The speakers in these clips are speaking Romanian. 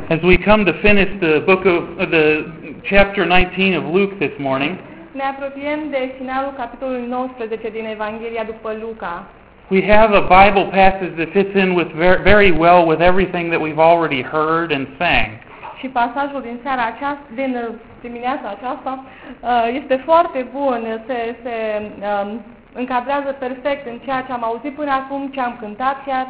As we come to finish the chapter 19 of Luke this morning, ne apropiem de finalul capitolului 19 din Evanghelia după Luca. we have a Bible passage that fits in with very well with everything that we've already heard and sang. Și pasajul din seara aceasta, din dimineața aceasta, este foarte bun, se încadrează perfect în ceea ce am auzit până acum, ce am cântat chiar.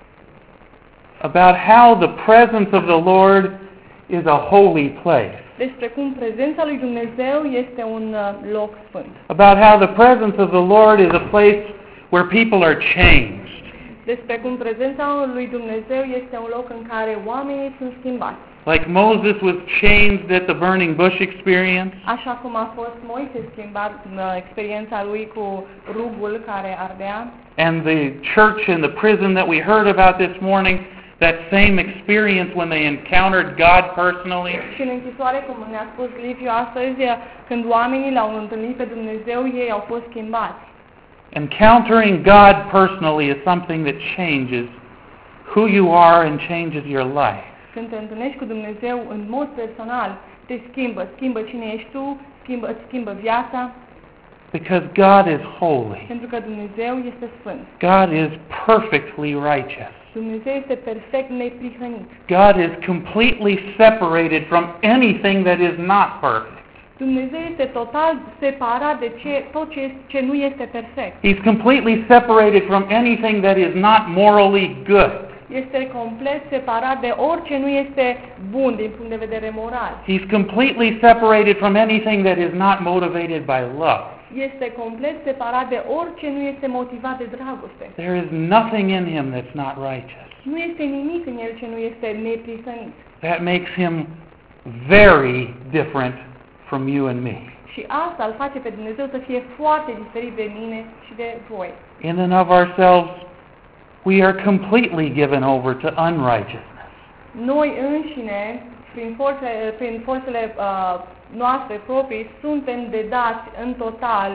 About how the presence of the Lord is a holy place. Despre cum prezența lui Dumnezeu este un loc sfânt. About how the presence of the Lord is a place where people are changed. Despre cum prezența lui Dumnezeu este un loc în care oamenii sunt schimbați. Like Moses was changed at the burning bush experience. Așa cum a fost Moise schimbat în experiența lui cu rugul care ardea. And the church and the prison that we heard about this morning, that same experience when they encountered God personally. Și în închisoare, cum ne-a spus Liviu astăzi, când oamenii l-au întâlnit pe Dumnezeu, ei au fost schimbați. Encountering God personally is something that changes who you are and changes your life. Când te întâlnești cu Dumnezeu în mod personal, te schimbă cine ești tu, schimbă viața. Because God is holy. Pentru că Dumnezeu este sfânt. God is perfectly righteous. Dumnezeu este perfect neprihănit. God is completely separated from anything that is not perfect. Dumnezeu este total separat de tot ce nu este perfect. He's completely separated from anything that is not morally good. Este complet separat de orice nu este bun din punct de vedere moral. He's completely separated from anything that is not motivated by love. Este complet separat de orice nu este motivat de dragoste. There is nothing in him that's not righteous. Nu este nimic în el ce nu este neprihănit. That makes him very different from you and me. Și asta îl face pe Dumnezeu să fie foarte diferit de mine și de voi. In and of ourselves, we are completely given over to unrighteousness. Noi înșine, prin forțele noastre proprii, suntem dedați în total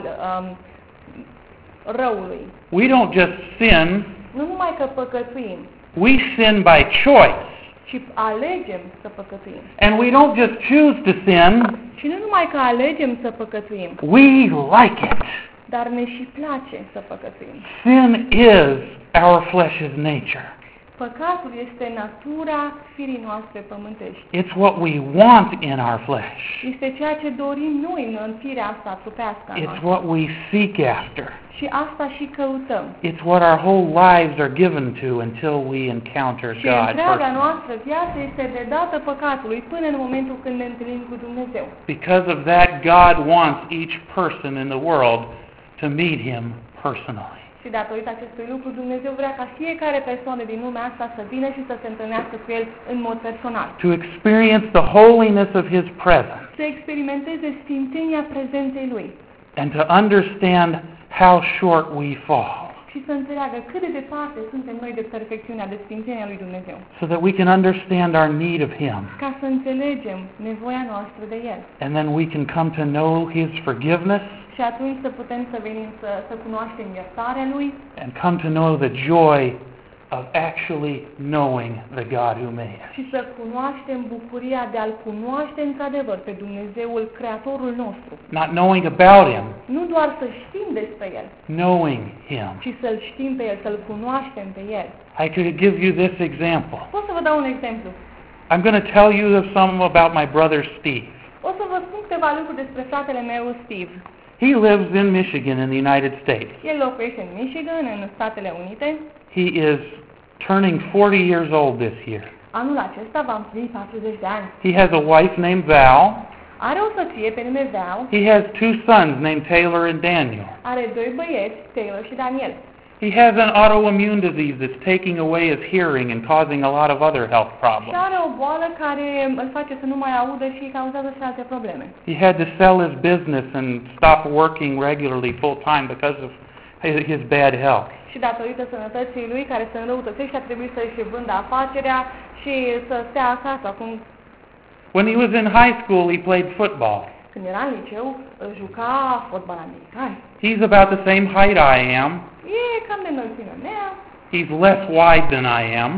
răului. We don't just sin, Nu numai că păcătuim, we sin by choice. ci alegem să păcătuim. And we don't just choose to sin, Și nu numai că alegem să păcătuim, we like it. dar ne și place să păcătuim. Sin is our flesh's nature. Păcatul este natura firii noastre pământești. It's what we want in our flesh. Este ceea ce dorim noi în firea asta trupească a It's noastră. what we seek after. Și asta și căutăm. It's what our whole lives are given to until we encounter Și God întreaga personally. noastră viață este dedată păcatului până în momentul când ne întâlnim cu Dumnezeu. Because of that, God wants each person in the world to meet Him personally. Și datorită acestui lucru, Dumnezeu vrea ca fiecare persoană din lumea asta să vină și să se întâlnească cu El în mod personal. To experience the holiness of His presence. Să experimenteze sfințenia prezenței Lui. And to understand how short we fall. Și să înțeleagă cât de departe suntem noi de perfecțiunea, de sfințenia lui Dumnezeu. So that we can understand our need of Him. Ca să înțelegem nevoia noastră de El. And then we can come to know His forgiveness. Și atunci să putem să venim să cunoaștem iertarea Lui. And come to know the joy of actually knowing the God who made us. Și să cunoaștem bucuria de a-L cunoaște într-adevăr pe Dumnezeul Creatorul nostru. Not knowing about Him, Nu doar să știm despre El, knowing Him. ci să-L știm pe El, să-L cunoaștem pe El. I could give you this example. Pot să vă dau un exemplu. I'm going to tell you some about my brother Steve. O să vă spun câteva lucruri despre fratele meu Steve. He lives in Michigan in the United States. El locuiește în Michigan, în Statele Unite. He is turning 40 years old this year. Anul acesta va împlini 40 de ani. He has a wife named Val. Are o soție pe nume Val. He has two sons named Taylor and Daniel. Are doi băieți, Taylor și Daniel. He has an autoimmune disease that's taking away his hearing and causing a lot of other health Și problems. are o boală care îl face să nu mai audă și cauzează și alte probleme. He had to sell his business and stop working regularly full time because of his bad health. Și datorită sănătății lui care se înrăutățește, a trebuit să-și vândă afacerea și să stea acasă. Acum, When he was in high school, he played football. când era în liceu, juca fotbal american. He's about the same height I am. E cam de înălțimea mea, He's less wide than I am.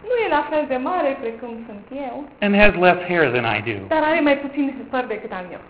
Nu e la fel de mare precum sunt eu, and has less hair than I do. dar are mai puțin păr decât am eu.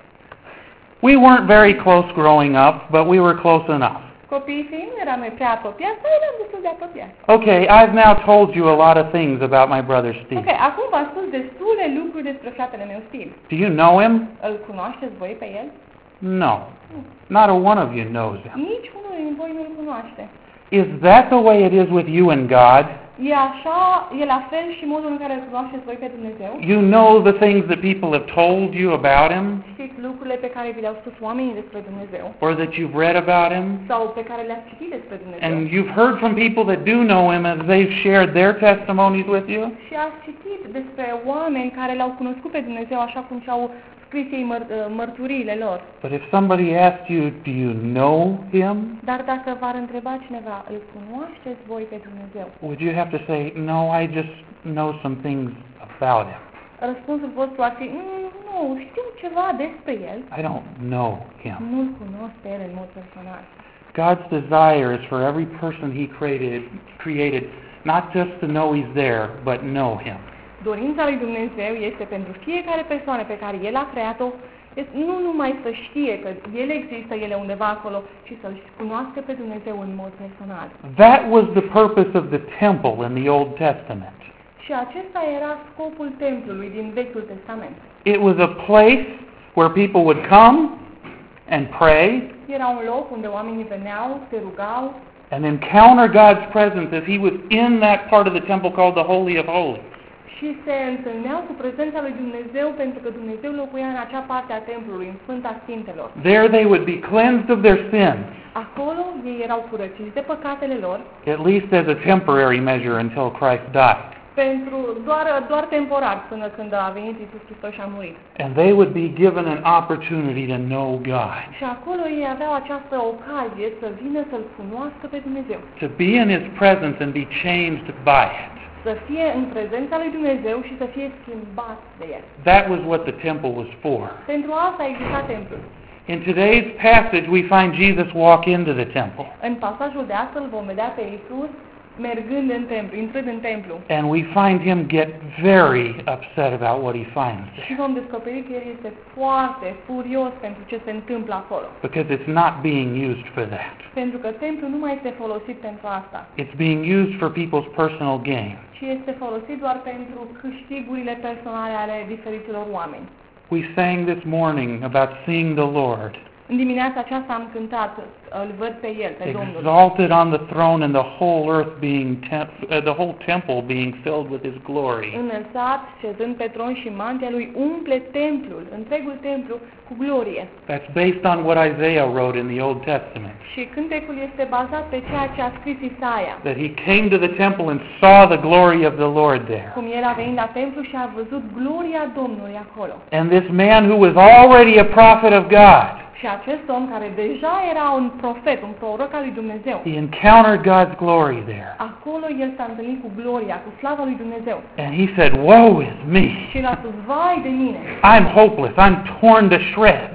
We weren't very close growing up, but we were close enough. Copiii fiind, nu eram noi prea apropiați, dar eram destul de apropiați. Okay, I've now told you a lot of things about my brother Steve. Ok, acum v-am spus destule lucruri despre fratele meu Steve. Do you know him? Îl cunoașteți voi pe el? No. Not a one of you knows him. Nici unul din voi nu-l cunoaște. Is that the way it is with you and God? E așa, e la fel și modul în care îl cunoașteți voi pe Dumnezeu? You know the things that people have told you about him, Știți lucrurile pe care vi le-au spus oamenii despre Dumnezeu? or that you've read about him, Sau pe care le-ați citit despre Dumnezeu? and you've heard from people that do know him as they've shared their testimonies with you? Și ați citit despre oameni care l-au cunoscut pe Dumnezeu așa cum și-au scris ei mărturiile lor. But if somebody asked you, do you know him? Dar dacă v-ar întreba cineva, îl cunoașteți voi pe Dumnezeu? Would you have to say, no, I just know some things about him. Răspunsul vostru ar fi, nu, știu ceva despre el. I don't know him. Nu-l cunosc pe el în mod personal. God's desire is for every person he created not just to know he's there, but know him. Dorința lui Dumnezeu este pentru fiecare persoană pe care El a creat-o, nu numai să știe că El există, El e undeva acolo, ci să-L cunoască pe Dumnezeu în mod personal. That was the purpose of the temple in the Old Testament. Și acesta era scopul templului din Vechiul Testament. It was a place where people would come and pray Era un loc unde oamenii veneau, se rugau and encounter God's presence as he was in that part of the temple called the Holy of Holies. și se întâlneau cu prezența lui Dumnezeu pentru că Dumnezeu locuia în acea parte a templului, în Sfânta Sfintelor. There they would be cleansed of their sins, Acolo ei erau curățiți de păcatele lor, at least as a temporary measure until Christ died. pentru doar temporar până când a venit Iisus Hristos și a murit. And they would be given an opportunity to know God, Și acolo ei aveau această ocazie să vină să-L cunoască pe Dumnezeu, to be in his presence and be changed by it. să fie în prezența lui Dumnezeu și să fie schimbat de El. That was what the temple was for. Pentru asta a existat templul. In today's passage, we find Jesus walk into the temple, În pasajul de astăzi vom vedea pe Iisus mergând în templu, intrând în templu. and we find him get very upset about what he finds Și there, vom descoperi că El este foarte furios pentru ce se întâmplă acolo. because it's not being used for that. Pentru că templul nu mai este folosit pentru asta, It's being used for people's personal gain. ci este folosit doar pentru câștigurile personale ale diferiților oameni. We sang this morning about seeing the Lord, În dimineața aceasta am cântat, îl văd pe El, pe Domnul. exalted on the throne, and the whole earth being the whole temple being filled with his glory. Înălțat, șezând pe tron și mantia lui umple templul, întregul templu, cu glorie. That's based on what Isaiah wrote in the Old Testament, Și cântecul este bazat pe ceea ce a scris Isaia. that he came to the temple and saw the glory of the Lord there. Cum el a venit la templu și a văzut gloria Domnului acolo. And this man who was already a prophet of God, Și acest om care deja era un profet, un proroc al lui Dumnezeu, he encountered God's glory there. acolo el s-a întâlnit cu gloria, cu slava lui Dumnezeu. And he said, "Woe is me. Și el a spus, vai de mine, I'm hopeless. I'm torn to shreds,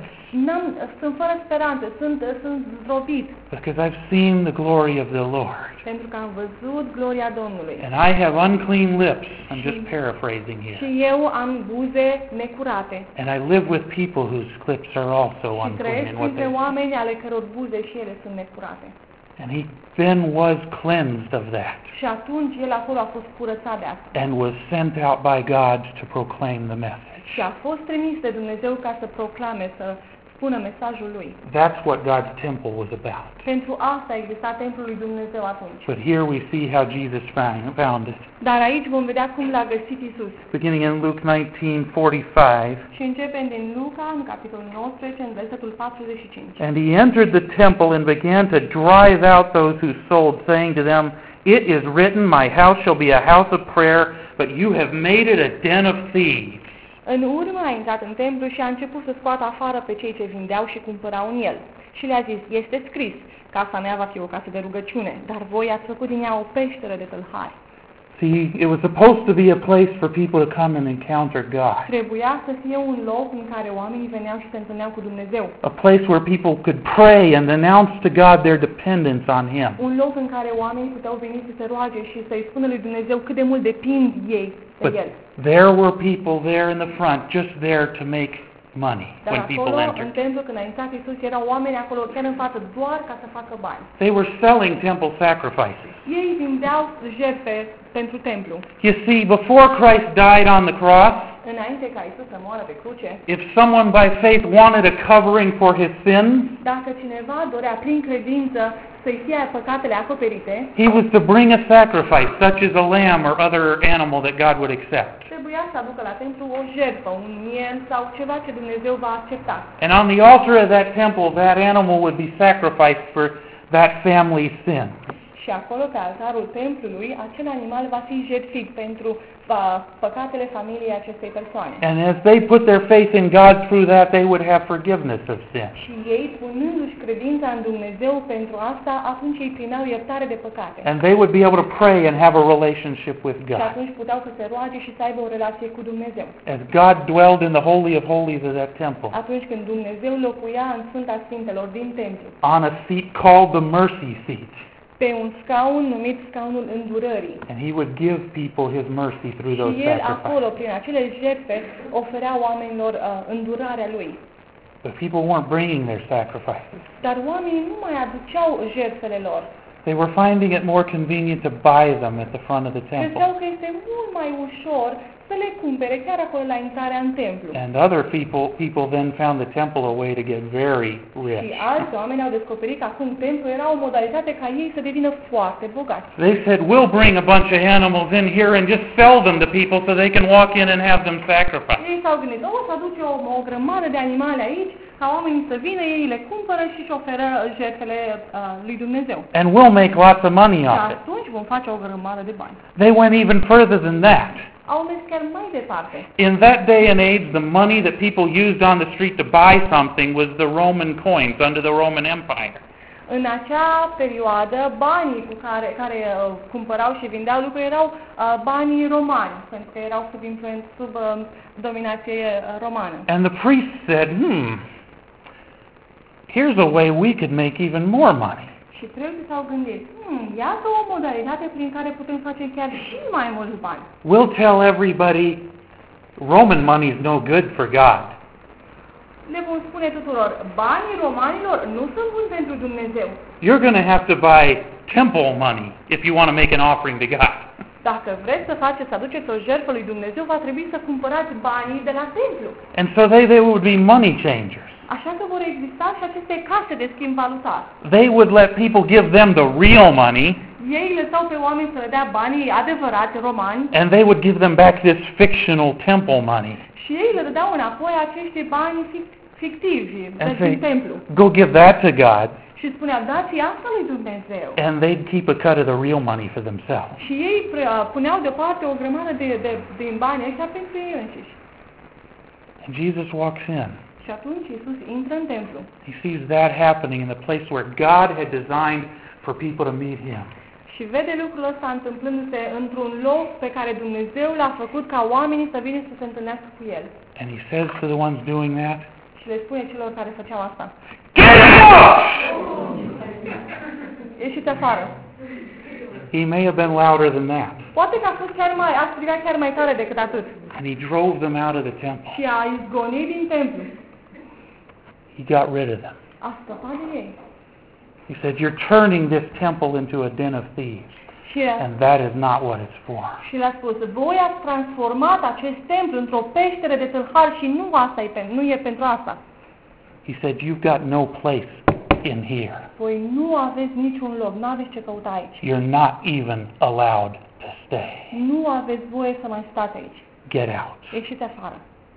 sunt fără speranță, sunt zdrobit, because I've seen the glory of the Lord. pentru că am văzut gloria Domnului. And I have unclean lips." I'm just paraphrasing here. Și eu am buze necurate. "And I live with people whose lips are also Și unclean." trăiesc in what printre they- oameni ale căror buze și ele sunt necurate. And he then was cleansed of that, Și atunci el acolo a fost curățat de asta. and was sent out by God to proclaim the message. Și a fost trimis de Dumnezeu ca să proclame, să spună mesajul lui. That's what God's temple was about. Pentru asta exista templul lui Dumnezeu atunci. But here we see how Jesus found it. Dar aici vom vedea cum l-a găsit Isus. Beginning in Luke 19:45, Și începem din Luca, în capitolul 19, în versetul 45. "And he entered the temple and began to drive out those who sold, saying to them, 'It is written, my house shall be a house of prayer, but you have made it a den of thieves.'" În urmă a intrat în templu și a început să scoată afară pe cei ce vindeau și cumpărau în el. Și le-a zis, este scris, casa mea va fi o casă de rugăciune, dar voi ați făcut din ea o peșteră de tâlhari. See, it was supposed to be a place for people to come and encounter God. Trebuia să fie un loc în care oamenii veneau și se întâlneau cu Dumnezeu. A place where people could pray and announce to God their dependence on Him. Un loc în care oamenii puteau veni să se roage și să-i spună lui Dumnezeu cât de mult depind ei de But El. there were people there in the front, just there to make money Dar when people acolo, în entered. templu, când a intrat Iisus, erau oameni acolo chiar în față doar ca să facă bani. They were selling temple sacrifices. Ei vindeau jertfe pentru templu. You see, before Christ died on the cross, Înainte ca Iisus să moară pe cruce, if someone by faith wanted a covering for his sins, dacă cineva dorea prin credință să-i fie păcatele acoperite, he was to bring a sacrifice, such as a lamb or other animal that God would accept. trebuia să aducă la templu o jertfă, un miel sau ceva ce Dumnezeu va accepta. And on the altar of that temple, that animal would be sacrificed for that family's sin. Și acolo, pe altarul templului, acel animal va fi jertfit pentru păcatele familiei acestei persoane. And as they put their faith in God through that, they would have forgiveness of sin. Și ei, punându-și credința în Dumnezeu pentru asta, atunci ei primeau iertare de păcate. And they would be able to pray and have a relationship with Și God. atunci puteau să se roage și să aibă o relație cu Dumnezeu. As God dwelled in the Holy of Holies of that temple, Atunci când Dumnezeu locuia în Sfânta Sfintelor din templu, on a seat called the mercy seat. pe un scaun numit scaunul îndurării. And he would give people his mercy through those Și el acolo, sacrifices. prin acele jertfe, oferea oamenilor îndurarea lui. But people weren't bringing their sacrifices. Dar oamenii nu mai aduceau jertfele lor. They were finding it more convenient to buy them at the front of the Credeau temple. că este mult mai ușor să le cumpere chiar acolo la intrarea în templu. And other people then found the temple a way to get very Și rich. alți oameni au descoperit că acum templu era o modalitate ca ei să devină foarte bogați. They said, we'll bring a bunch of animals in here and just sell them to people so they can walk in and have them sacrificed. Ei s-au gândit, să aduce o grămadă de animale aici, ca oamenii să vină, ei le cumpără și își oferă jertfele lui Dumnezeu. And we'll make lots of money Și off it. atunci vom face o grămadă de bani. They went even further than that. Au mers chiar mai departe. In that day and age, the money that people used on the street to buy something was the Roman coins under the Roman Empire. În acea perioadă, banii cu care cumpărau și vindeau lucruri erau banii romani, pentru că erau sub dominație romană. And the priest said, here's a way we could make even more money. Și preoții s-au gândit, iată o modalitate prin care putem face chiar și mai mulți bani. We'll tell everybody Roman money is no good for God. Le vom spune tuturor, banii romanilor nu sunt buni pentru Dumnezeu. You're going to have to buy temple money if you want to make an offering to God. Dacă vreți să aduceți o jertfă lui Dumnezeu, va trebui să cumpărați banii de la templu. And so they would be money changers. Așa că vor exista și aceste case de schimb valutar. They would let people give them the real money, Ei lăsau pe oameni să le dea banii adevărați romani and they would give them back this fictional temple money. și ei le dădeau înapoi acești bani fictivi And din say, templu. go give that to God, Și spunea, dați asta lui Dumnezeu. and they'd keep a cut of the real money for themselves. Și ei puneau deoparte o grămadă din bani ăștia pentru ei înșiși. And Jesus walks in. Și atunci Iisus intră în templu. He sees that happening in the place where God had designed for people to meet Him. Și vede lucrul ăsta întâmplându-se într-un loc pe care Dumnezeu l-a făcut ca oamenii să vină să se întâlnească cu El. And He says to the ones doing that, Și le spune celor care făceau asta, get out! ieșiți afară. He may have been louder than that. Poate că a strigat chiar mai tare decât atât. And He drove them out of the temple. Și a izgonit din templu. He got rid of them. A scăpat de ei. He said, you're turning this temple into a den of thieves. And that is not what it's for. Și le-a spus, voi ați transformat acest templu într-o peșteră de tâlhari și nu e pentru asta. He said, you've got no place in here. Voi nu aveți niciun loc, nu aveți ce căuta aici. You're not even allowed to stay. Nu aveți voie să mai stați aici. Get out. Ieșiți afară.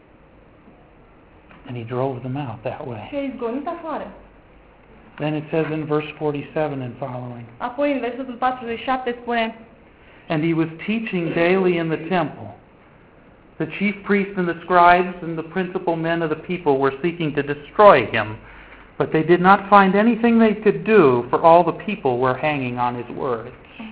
And He drove them out that way. Și a izgonit afară. Then it says in verse 47 and following, Apoi în versetul 47 spune, and He was teaching daily in the temple. The chief priests and the scribes and the principal men of the people were seeking to destroy Him, but they did not find anything they could do, for all the people were hanging on His words.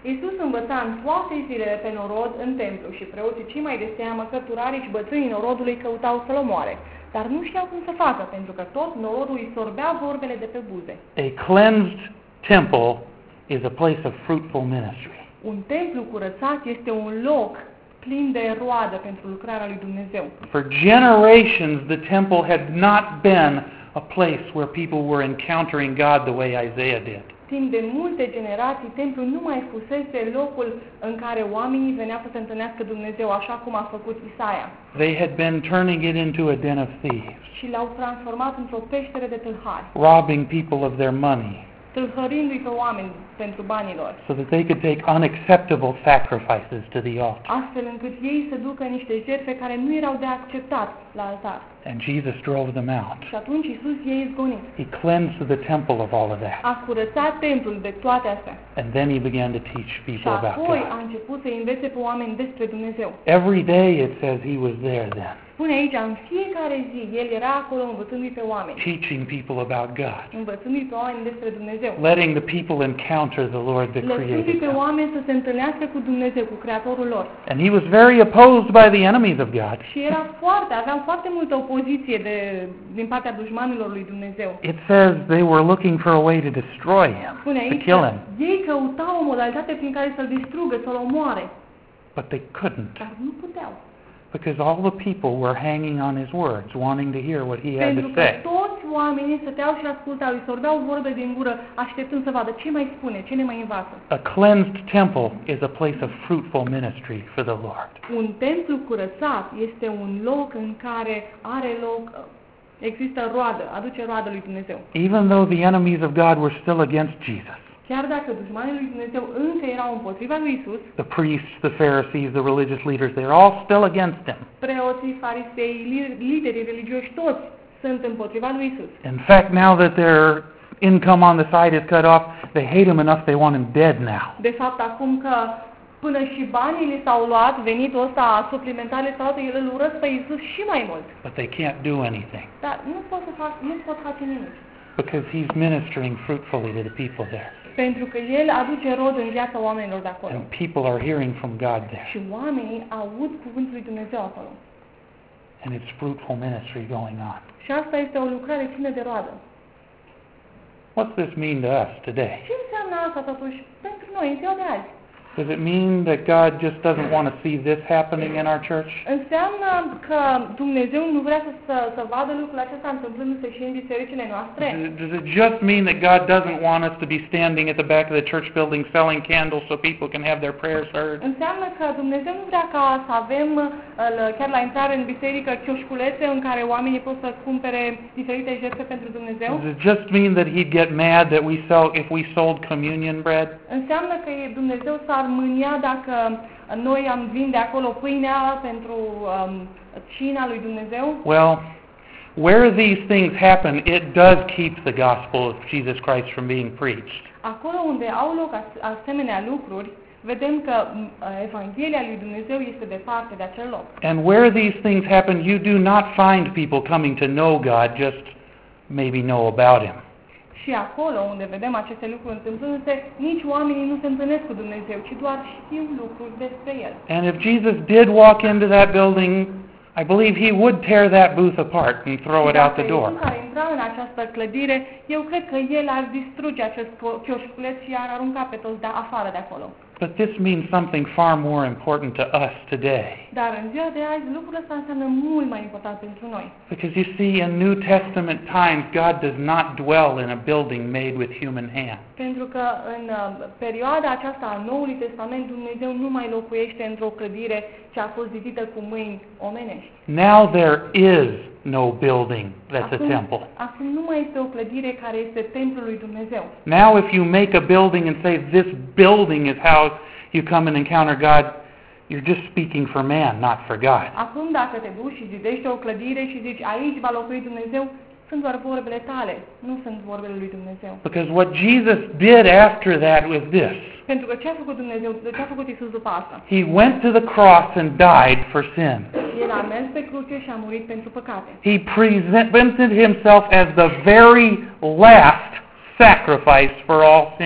Iisus învăța în toate zilele pe norod în templu și preoții cei mai de seamă, cărturarii și bătrânii norodului căutau să-l omoare. Dar nu știau cum să facă, pentru că tot norodul îi sorbea vorbele de pe buze. A cleansed temple is a place of fruitful ministry. Un templu curățat este un loc plin de roadă pentru lucrarea lui Dumnezeu. For generations, the temple had not been a place where people were encountering God the way Isaiah did. Timp de multe generații, templul nu mai fusese locul în care oamenii veneau să se întâlnească Dumnezeu, așa cum a făcut Isaia. They had been turning it into a den of thieves, Și l-au transformat într-o peșteră de tâlhari, robbing people of their money, tâlhărindu-i pe oameni pentru banii lor, so that they could take unacceptable sacrifices to the altar. astfel încât ei să ducă niște jertfe care nu erau de acceptat la altar. And Jesus drove them out. Și atunci Iisus i-a izgonit. He cleansed the temple of all of that. A curățat templul de toate astea. And then he began to teach Și people about apoi a God. început să învețe pe oameni despre Dumnezeu. Every day it says he was there then, Spune aici, în fiecare zi, El era acolo învățându-i pe oameni. teaching people about God, Învățându-i pe oameni despre Dumnezeu. letting the people encounter the Lord that Lăsându-i created pe them. oameni să se întâlnească cu Dumnezeu, cu Creatorul lor. And he was very opposed by the enemies of God. Și aveam foarte multă opoziție din partea dușmanilor lui Dumnezeu. It says they were looking for a way to destroy him, Spune to aici, kill him, ei căutau o modalitate prin care să-l distrugă, să-l omoare, but they couldn't, dar nu puteau. because all the people were hanging on his words, wanting to hear what he had Pentru to că say. toți oamenii stăteau și ascultau, îi sorbeau vorbe din gură, așteptând să vadă ce mai spune, ce ne mai învață. A cleansed temple is a place of fruitful ministry for the Lord. Un templu curățat este un loc în care există roadă, aduce roadă lui Dumnezeu. Even though the enemies of God were still against Jesus, Chiar dacă dușmanii lui Dumnezeu încă erau împotriva lui Isus, the priests, the Pharisees, the religious leaders, they're all still against him. preoții, farisei, liderii religioși, toți sunt împotriva lui Isus. In fact, now that their income on the side is cut off, they hate him enough they want him dead now. De fapt, acum că până și banii li s-au luat, venitul ăsta suplimentar li s-au luat, el îl urăsc pe Isus și mai mult. But they can't do anything Dar nu pot face nimic. because he's ministering fruitfully to the people there. Pentru că el aduce rod în viața oamenilor de acolo. And people are hearing from God there. Și oamenii aud cuvântul lui Dumnezeu acolo. And it's fruitful ministry going on. Și asta este o lucrare plină de roadă. What's this mean to us today? Ce înseamnă asta totuși pentru noi în ziua de azi? Does it mean that God just doesn't want to see this happening in our church? Înseamnă că Dumnezeu nu vrea să vadă lucrul acesta întâmplându-se și în bisericile noastre? Does it just mean that God doesn't want us to be standing at the back of the church building selling candles so people can have their prayers heard? Înseamnă că Dumnezeu nu vrea ca să avem chiar la intrare în biserică chioșculețe în care oamenii pot să cumpere diferite jertfe pentru Dumnezeu? Does it just mean that he'd get mad that if we sold communion bread? Înseamnă că Dumnezeu s-ar mânia dacă noi am vinde acolo pâinea pentru cina lui Dumnezeu? Well, where these things happen, it does keep the gospel of Jesus Christ from being preached. Acolo unde au loc asemenea lucruri, vedem că Evanghelia lui Dumnezeu este departe de acel loc. And where these things happen, you do not find people coming to know God, just maybe know about him. Și acolo unde vedem aceste lucruri întâmplându-se, nici oamenii nu se întâlnesc cu Dumnezeu, ci doar știu lucruri despre El. And if Jesus did walk into that building, I believe he would tear that booth apart and throw it out the door. Dacă Iisus ar intra în această clădire, eu cred că El ar distruge acest chioșculeț și ar arunca pe toți afară de acolo. But this means something far more important to us today. Dar în ziua de azi, lucrul ăsta înseamnă mult mai important pentru noi. Because you see, in New Testament times, God does not dwell in a building made with human hands. Pentru că în perioada aceasta a Noului Testament, Dumnezeu nu mai locuiește într-o clădire ce a fost zidită cu mâini omenești. Now there is no building that's a temple. Acum nu mai este o clădire care este templul lui Dumnezeu. Now if you make a building and say this building is how you come and encounter God, you're just speaking for man, not for God. Acum dacă te duci și zidești o clădire și zici aici va locui Dumnezeu, sunt doar vorbele tale, nu sunt vorbele lui Dumnezeu. Because what Jesus did after that was this. Pentru că ce a făcut Dumnezeu, ce a făcut Iisus după asta? He went to the cross and died for sin. El a mers pe cruce și a murit pentru păcate. He presented himself as the very last sacrifice for all sin.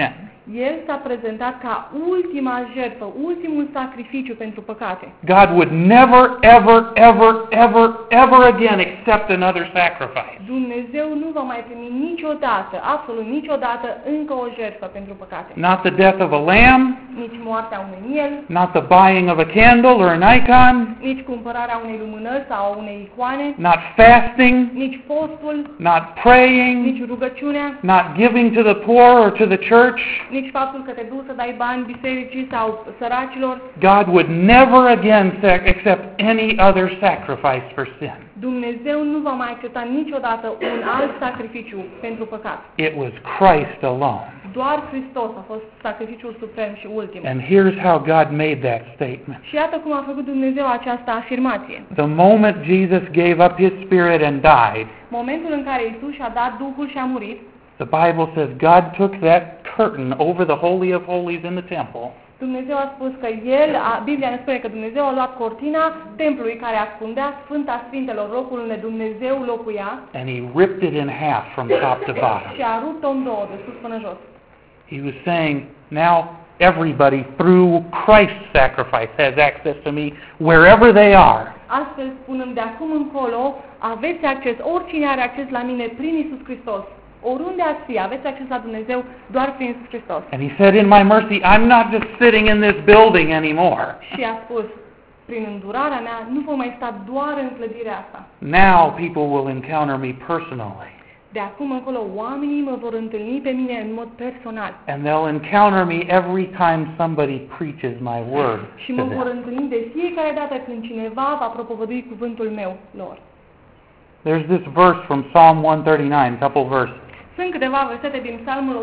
El s-a prezentat ca ultima jertfă, ultimul sacrificiu pentru păcate. God would never, ever, ever, ever, ever again accept another sacrifice. Dumnezeu nu va mai primi niciodată, absolut niciodată, încă o jertfă pentru păcate. Not the death of a lamb, Nici moartea unui miel, not the buying of a candle or an icon, nici cumpărarea unei lumânări sau a unei icoane, not fasting, nici postul, not praying, nici rugăciunea, not giving to the poor or to the church. nici faptul că te duci să dai bani bisericii sau săracilor. God would never again accept any other sacrifice for sin. Dumnezeu nu va mai accepta niciodată un alt sacrificiu pentru păcat. It was Christ alone. Doar Hristos a fost sacrificiul suprem și ultim. And here's how God made that statement. Și iată cum a făcut Dumnezeu această afirmație. The moment Jesus gave up his spirit and died, Momentul în care Iisus și-a dat Duhul și a murit, the Bible says God took that curtain over the Holy of Holies in the temple, Dumnezeu a spus că Biblia ne spune că Dumnezeu a luat cortina templului care ascundea Sfânta Sfintelor, locul unde Dumnezeu locuia, and he ripped it in half from top to bottom. și a rupt-o în două, de sus până jos. He was saying, now everybody through Christ's sacrifice has access to me wherever they are. Astfel spunând, de acum încolo aveți acces, oricine are acces la mine prin Iisus Hristos. Oriunde ați fi, aveți acces la Dumnezeu doar prin Iisus Hristos. And he said, in my mercy, I'm not just sitting in this building anymore. Și a spus, prin îndurarea mea, nu vom mai sta doar în clădirea asta. Now people will encounter me personally. De acum încolo, oamenii mă vor întâlni pe mine în mod personal. And they'll encounter me every time somebody preaches my word Și to mă vor them. întâlni de fiecare dată când cineva va propovădui cuvântul meu lor. There's this verse from Psalm 139, couple verses. Sunt câteva versete din Psalmul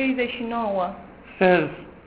139. Says,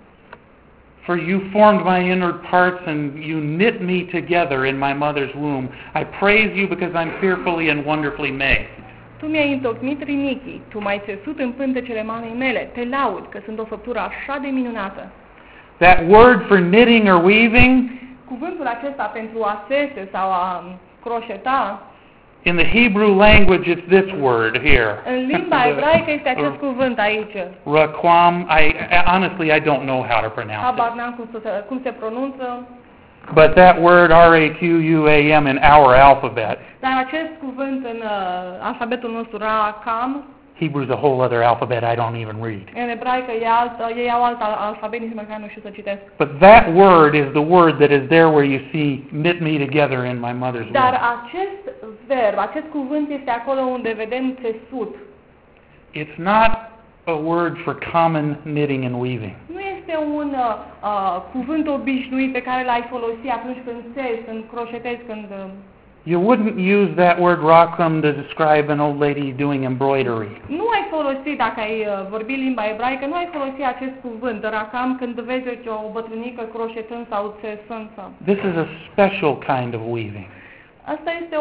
for you formed my inward parts and you knit me together in my mother's womb. I praise you because I'm fearfully and wonderfully made. Tu mi-ai întocmit rinichii, tu m-ai țesut în pântecele mamei mele. Te laud că sunt o făptură așa de minunată. That word for knitting or weaving, Cuvântul acesta pentru a țese sau a croșeta, in the Hebrew language it's this word here. în limba ebraică este acest cuvânt aici. Raquam, honestly I don't know how to pronounce Habar it. n-am cum se pronunță, But that word R-A-Q-U-A-M in our alphabet, dar acest cuvânt în alfabetul nostru Rakam, Hebrew's a whole other alphabet I don't even read. în ebraică ei au alt alfabet, nici măcar nu știu să citesc. But that word is the word that is there where you see knit me together in my mother's Dar womb. acest verb, acest cuvânt este acolo unde vedem țesut. It's not a word for common knitting and weaving. Nu este un cuvânt obișnuit pe care l-ai folosi atunci când țesi, când croșetezi, când... You wouldn't use that word rackham to describe an old lady doing embroidery. Nu ai folosit, dacă ai vorbi limba ebraică, nu ai folosit acest cuvânt, rakam, când vezi o bătrânică croșetând sau țesând. Sau... This is a special kind of weaving. Asta este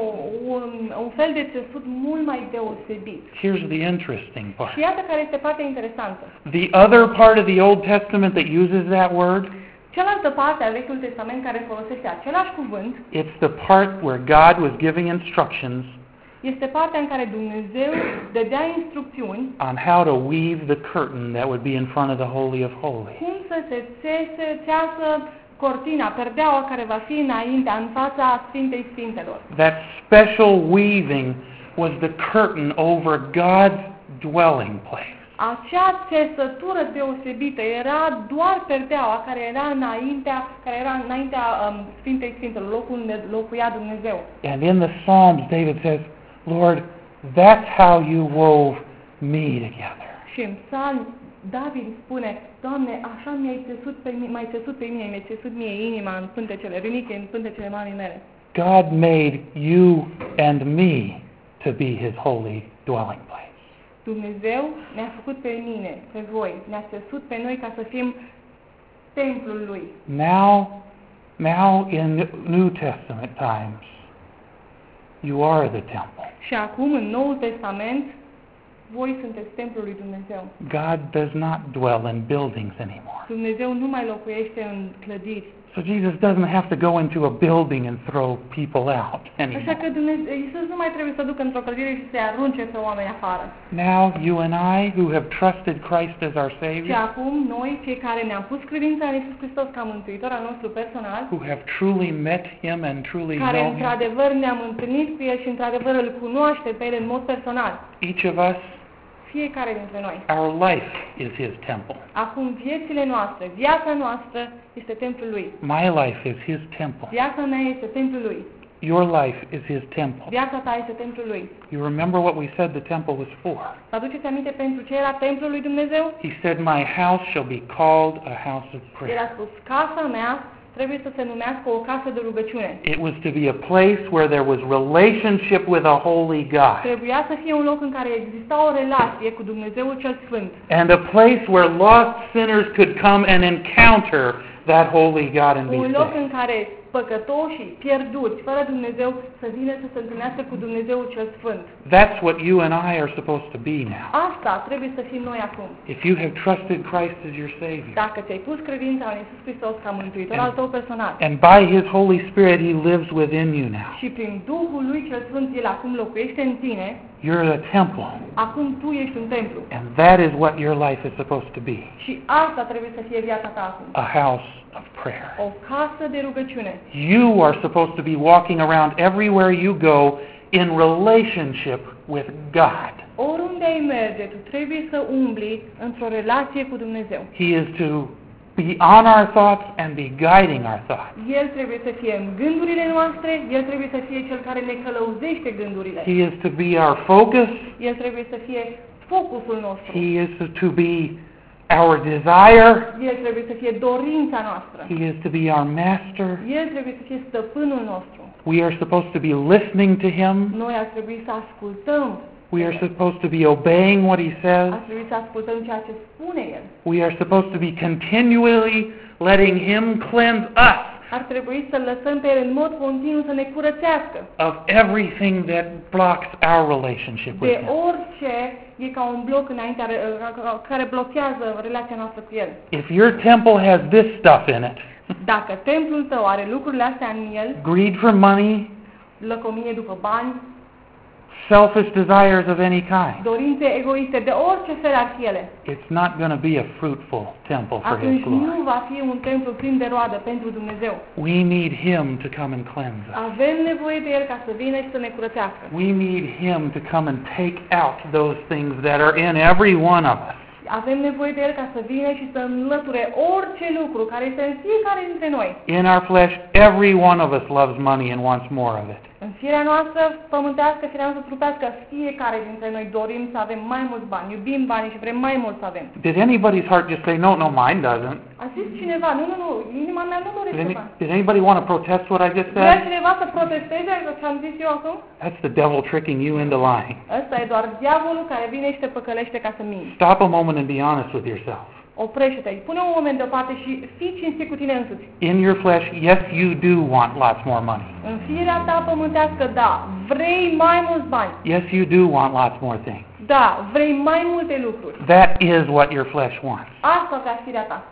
un fel de țesut mult mai deosebit. Here's the interesting part. Și iată care este partea interesantă. The other part of the Old Testament that uses that word, Cealaltă parte a Vechiul Testament care folosește același cuvânt it's the part where God was giving instructions este partea în care Dumnezeu dădea instrucțiuni on how to weave the curtain that would be in front of the Holy of Holies. cum să se țeasă cortina, perdeaua care va fi înaintea, în fața Sfintei Sfintelor. That special weaving was the curtain over God's dwelling place. Acea țesătură deosebită era doar perdeaua care era înaintea Sfintei Sfintelor, locul unde locuia Dumnezeu. And in the Psalms, David says, Lord, that's how you wove me together. Și în Psalm, David spune, Doamne, așa m-ai țesut pe mine, mi-ai țesut mie inima în pântecele, râniche în pântecele mamei mele. God made you and me to be his holy dwelling place. Dumnezeu ne-a făcut pe mine, pe voi, ne-a țesut pe noi ca să fim templul Lui. Now in New Testament times, you are the temple. Și acum, în Noul Testament, voi sunteți templul lui Dumnezeu. God does not dwell in buildings anymore. Dumnezeu nu mai locuiește în clădiri. So Jesus doesn't have to go into a building and throw people out Așa anymore. că Iisus nu mai trebuie să ducă într-o clădire și să-i arunce pe oameni afară. Now you and I, who have trusted Christ as our Și Savior, acum noi, cei care ne-am pus credința în Iisus Hristos ca mântuitor al nostru personal, who have truly met Him and truly care know Him, într-adevăr ne-am întâlnit cu El și într-adevăr îl cunoaște pe El în mod personal, each of us, fiecare dintre noi. our life is His temple. Acum viețile noastre, viața noastră este templul Lui. My life is His temple. Viața mea este templul Lui. Your life is His temple. Viața ta este templul Lui. You remember what we said the temple was for. Vă aduceți aminte pentru ce era templul lui Dumnezeu? He said, my house shall be called a house of El a prayer. spus, casa mea trebuie să se numească o casă de rugăciune. It was to be a place where there was relationship with a holy God. Trebuia să fie un loc în care exista o relație cu Dumnezeul cel Sfânt. And a place where lost sinners could come and encounter that holy God and be Un loc în saved. care păcătoșii, pierduți, fără Dumnezeu, să vină să se întâlnească cu Dumnezeul cel Sfânt. That's what you and I are supposed to be now. Asta trebuie să fim noi acum. If you have trusted Christ as your Savior, Dacă ți-ai pus credința în Iisus Hristos ca mântuitor al tău personal and by His Holy Spirit He lives within you now, și prin Duhul lui cel Sfânt El acum locuiește în tine, you're a temple. acum tu ești un templu. And that is what your life is supposed to be, Și asta trebuie să fie viața ta acum. a house of prayer. O casă de rugăciune. You are supposed to be walking around everywhere you go in relationship with God. Oriunde ai merge, tu trebuie să umbli într-o relație cu Dumnezeu. He is to be on our thoughts and be guiding our thoughts. El trebuie să fie în gândurile noastre, El trebuie să fie Cel care ne călăuzește gândurile. He is to be our focus. El trebuie să fie focusul nostru. He is to be our desire. El trebuie să fie dorința noastră. He is to be our master. El trebuie să fie stăpânul nostru. We are supposed to be listening to Him. Noi ar trebui să ascultăm. We are supposed to be obeying what He says. Ar trebui să ascultăm ceea ce spune El. We are supposed to be continually letting Him cleanse us Ar trebui să lăsăm pe El în mod continuu să ne curățească of everything that blocks our relationship with de Him. orice e ca un bloc înaintea care blochează relația noastră cu El. If your temple has this stuff in it, Dacă templul tău are lucrurile astea în el, greed for money, lăcomie după bani, selfish desires of any kind, dorințe egoiste de orice fel ar fi ele, it's not going to be a fruitful temple for His atunci glory. nu va fi un templu plin de roadă pentru Dumnezeu. We need Him to come and cleanse us. Avem nevoie de El ca să vină și să ne curățească. We need Him to come and take out those things that are in every one of us. Avem nevoie de El ca să vină și să înlăture orice lucru care este în fiecare dintre noi. In our flesh, every one of us loves money and wants more of it. În firea noastră pământească, firea noastră trupească, fiecare dintre noi dorim să avem mai mulți bani, iubim banii și vrem mai mult să avem. Did anybody's heart just say, no, no, mine doesn't? A zis cineva, nu, inima mea nu dorește bani. Did anybody want to protest what I just Vrea said? cineva să protesteze ce am zis eu acum? That's the devil tricking you into lying. Ăsta e doar diavolul care vine și te păcălește ca să minți. Stop a moment and be honest with yourself. Oprește-te, pune un moment deoparte și fii cinstit cu tine însuți. In your flesh, yes, you do want lots more money. În firea ta pământească, da, vrei mai mulți bani. Yes, you do want lots more things. Da, vrei mai multe lucruri. That is what your flesh wants. Asta vrea firea ta.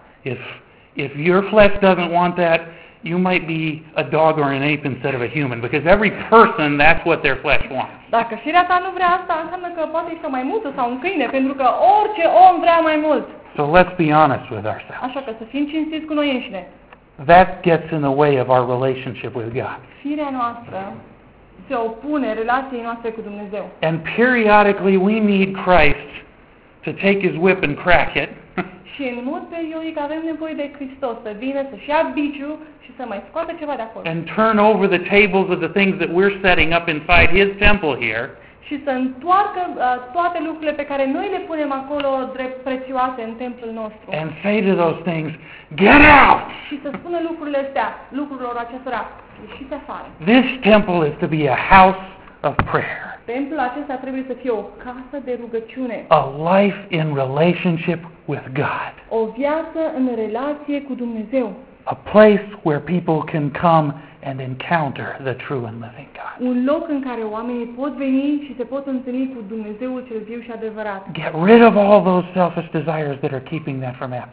If your flesh doesn't want that, you might be a dog or an ape instead of a human, because every person, that's what their flesh wants. Dacă firea ta nu vrea asta, înseamnă că poate ești o maimuță sau un câine, pentru că orice om vrea mai mult. So let's be honest with ourselves. Așa că să fim cinstiți cu noi înșine. That gets in the way of our relationship with God. Firea noastră se opune relației noastre cu Dumnezeu. And periodically we need Christ to take His whip and crack it. Și în mod periodic avem nevoie de Hristos să vină, să-și ia biciul și să mai scoată ceva de acolo. And turn over the tables of the things that we're setting up inside His temple here. Și să întoarcă toate lucrurile pe care noi le punem acolo drept prețioase în templul nostru. And say to those things, get out! Și să spună lucrurile astea, lucrurilor acestora, ieșiți afară. This temple is to be a house of prayer. Templul acesta trebuie să fie o casă de rugăciune. A life in relationship with God. O viață în relație cu Dumnezeu. A place where people can come and encounter the true and living God. Un loc în care oamenii pot veni și se pot întâlni cu Dumnezeul cel viu și adevărat. Get rid of all those selfish desires that are keeping that from happening.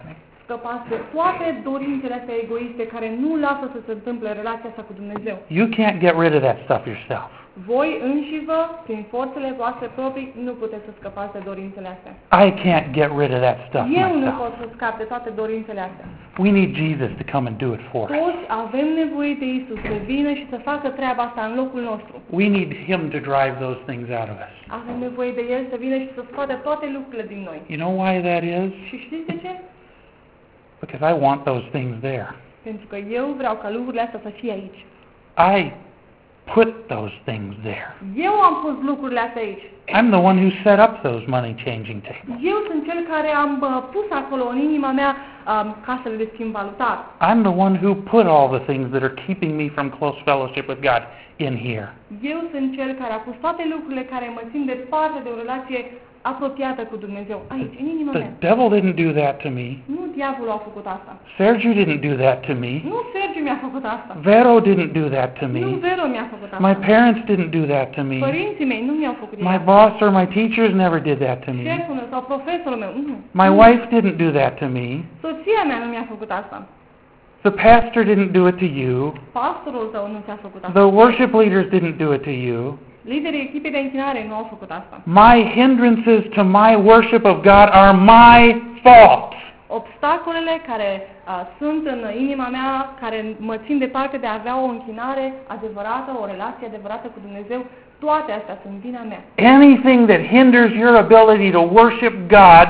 scăpați de toate dorințele astea egoiste care nu lasă să se întâmple relația asta cu Dumnezeu. You can't get rid of that stuff yourself. Voi înșivă, prin forțele voastre proprii, nu puteți să scăpați de dorințele astea. I can't get rid of that stuff Eu nu myself. pot să scap de toate dorințele astea. We need Jesus to come and do it for us. Toți avem nevoie de Isus să vină și să facă treaba asta în locul nostru. We need Him to drive those things out of us. Avem nevoie de El să vină și să scoate toate lucrurile din noi. You know why that is? Și știți de ce? Because I want those things there. Pentru că eu vreau ca lucrurile astea să fie aici. I put those things there. Eu am pus lucrurile astea aici. I'm the one who set up those money changing tables. Eu sunt cel care am pus acolo în inima mea casele de schimb valutar. I'm the one who put all the things that are keeping me from close fellowship with God in here. Eu sunt cel care a pus toate lucrurile care mă țin departe de o relație apropiată cu Dumnezeu, aici, în inima The mea. devil didn't do that to me. Nu diavolul a făcut asta. Sergiu didn't do that to me. Nu Sergiu mi-a făcut asta. Vero didn't do that to Nu me. Vero mi-a făcut asta. My parents didn't do that to me. Părinții mei nu mi-au făcut My asta. boss or my teachers never did that to me. Șeful meu sau profesorul meu, nu. My wife didn't do that to me. Soția mea nu mi-a făcut asta. The pastor didn't do it to you. Pastorul tău nu ți-a făcut asta. The worship leaders didn't do it to you. Liderii echipei de închinare nu au făcut asta. My hindrances to my worship of God are my fault. Obstacolele care sunt în inima mea, care mă țin departe de a avea o închinare adevărată, o relație adevărată cu Dumnezeu, toate astea sunt vina mea. Anything that hinders your ability to worship God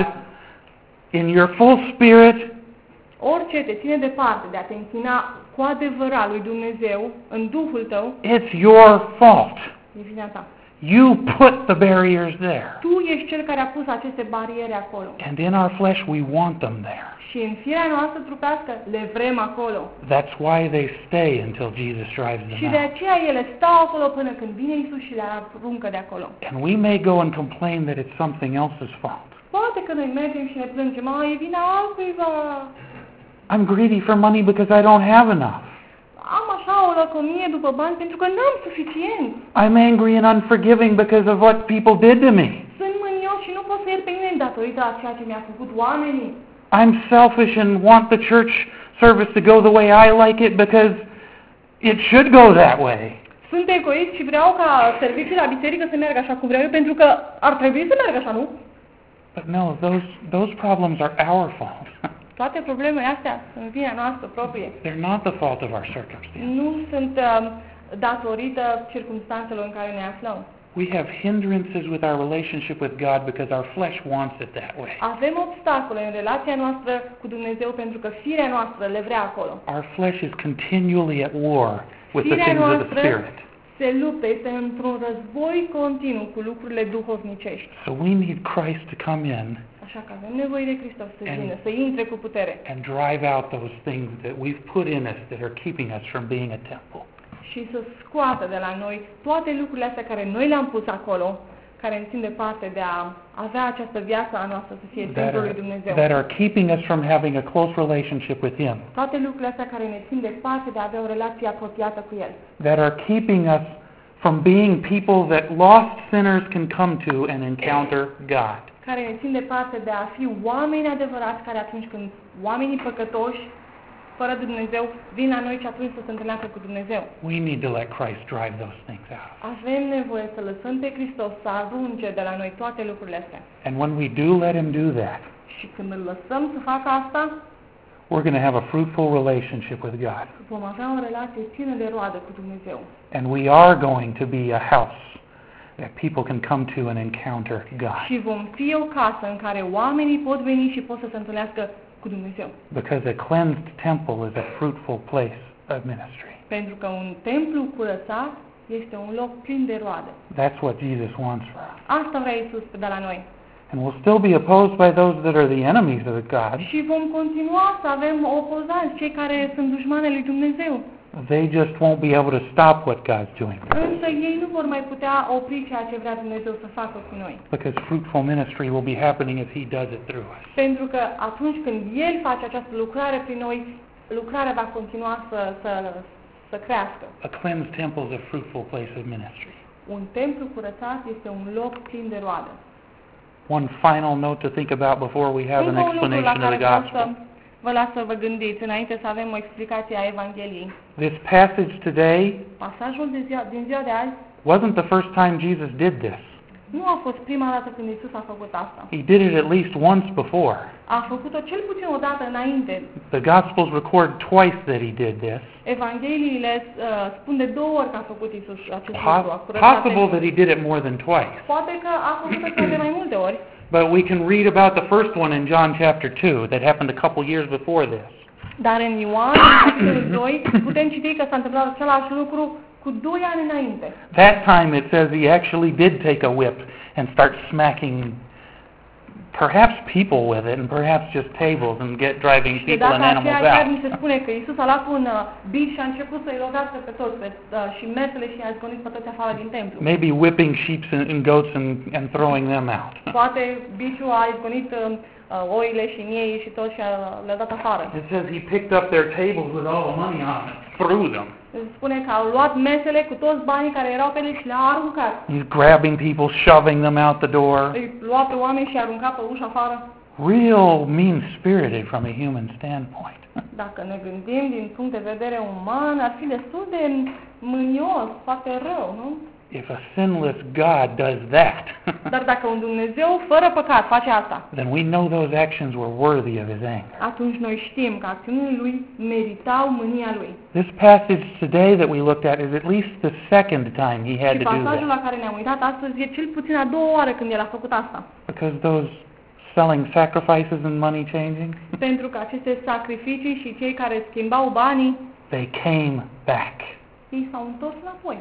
in your full spirit, Orice te ține departe de a te închina cu adevărat lui Dumnezeu în Duhul tău, it's your fault. e vina ta. You put the barriers there. Tu ești cel care a pus aceste bariere acolo. And in our flesh, we want them there. Și în firea noastră trupească le vrem acolo. That's why they stay until Jesus drives Și them de out. aceea ele stau acolo până când vine Isus și le aruncă de acolo. And we may go and complain that it's something else's fault. Poate că noi mergem și ne plângem, e vina altcuiva. I'm greedy for money because I don't have enough. Am așa o lăcomie după bani pentru că n-am suficient. I'm angry and unforgiving because of what people did to me. Sunt mânios și nu pot să iert pe nimeni datorită a ceea ce mi-a făcut oamenii. I'm selfish and want the church service to go the way I like it because it should go that way. Sunt egoist și vreau ca serviciul la biserică să meargă așa cum vreau eu pentru că ar trebui să meargă așa, nu? But no, those problems are our fault. Toate problemele astea sunt vina noastră proprie. They're not the fault of our circumstance. Nu sunt datorită circumstanțelor în care ne aflăm. We have hindrances with our relationship with God because our flesh wants it that way. Avem obstacole în relația noastră cu Dumnezeu pentru că firea noastră le vrea acolo. Our flesh is continually at war with the Firea things of the noastră Spirit. se luptă, este într-un război continuu cu lucrurile duhovnicești. So we need Christ to come in Așa că avem nevoie de Hristos să And- vină, să intre cu putere and drive out those things that we've put in us that are keeping us from being a temple. și să scoată de la noi toate lucrurile astea care noi le-am pus acolo, care ne țin departe de a avea această viață a noastră să fie templul lui Dumnezeu. that are keeping us from having a close relationship with Him. Toate lucrurile astea care ne țin departe de a avea o relație apropiată cu El. That are keeping us from being people that lost sinners can come to and encounter God. Care ne țin departe de a fi oameni adevărați care atunci când oamenii păcătoși, fără Dumnezeu, vin la noi și atunci să se întâlnească cu Dumnezeu. We need to let Christ drive those things out. Avem nevoie să lăsăm pe Hristos să arunce de la noi toate lucrurile astea. And when we do let Him do that, Și când îl lăsăm să facă asta, we're going to have a fruitful relationship with God. vom avea o relație plină de roadă cu Dumnezeu. And we are going to be a house that people can come to and encounter God. Și vom fi o casă în care oamenii pot veni și pot să se întâlnească cu Dumnezeu. Because a cleansed temple is a fruitful place of ministry. Pentru că un templu curățat este un loc plin de roade. That's what Jesus wants for us. Asta vrea Iisus de la noi. And we'll still be opposed by those that are the enemies of God. Și vom continua să avem opozanți, cei care sunt dușmani lui Dumnezeu. They just won't be able to stop what God's doing. Însă ei nu vor mai putea opri ceea ce vrea Dumnezeu să facă cu noi. Because fruitful ministry will be happening as He does it through us. Pentru că atunci când El face această lucrare prin noi, lucrarea va continua să crească. A cleansed temple is a fruitful place of ministry. Un templu curățat este un loc plin de roadă. One final note to think about before we have an Încă un lucru la explanation of care the vreau să gospel. vă las să vă gândiți înainte să avem o explicație a Evangheliei. This passage today Pasajul din ziua de azi wasn't the first time Jesus did this. nu a fost prima dată când Iisus a făcut asta. He did it at least once before. A făcut-o cel puțin o dată înainte. The Gospels record twice that he did this. Evangheliile spun de 2 ori că a făcut Iisus acest lucru. A curățat Possible templul. that he did it more than twice. Poate că a făcut-o chiar de mai multe ori. But we can read about the first one in John chapter 2 that happened a couple years before this. Dar în Ioan, capitolul 2, putem citi că s-a întâmplat același lucru cu 2 ani înainte. That time it says he actually did take a whip and start smacking perhaps people with it and perhaps just tables and driving Și people and data animals aceea chiar out. ni se spune că Iisus a luat un bic și a început să-i lovească pe toți și mesele și i-a zgonit pe toți afară din templu. Maybe whipping sheep and goats and throwing them out. Poate biciul a izgonit oile și miei și tot și le-a dat afară. It says he picked up their tables with all the money on it, threw them. Spune că au luat mesele cu toți banii care erau pe ele și le-a aruncat. He's grabbing people, shoving them out the door. Îi lua pe oameni și i-a aruncat pe ușa afară. Real mean-spirited from a human standpoint. Dacă ne gândim din punct de vedere uman, ar fi destul de mânios, foarte rău, nu? If a sinless God does that, Dar dacă un Dumnezeu fără păcat face asta, then we know those actions were worthy of his anger. atunci noi știm că acțiunile lui meritau mânia lui. This passage today that we looked at is at least the second time he had Și to do pasajul that. la care ne-am uitat astăzi e cel puțin a 2 oară când el a făcut asta. Because those selling sacrifices and money changing, Pentru că aceste sacrificii și cei care schimbau banii, they came back. ei s-au întors înapoi.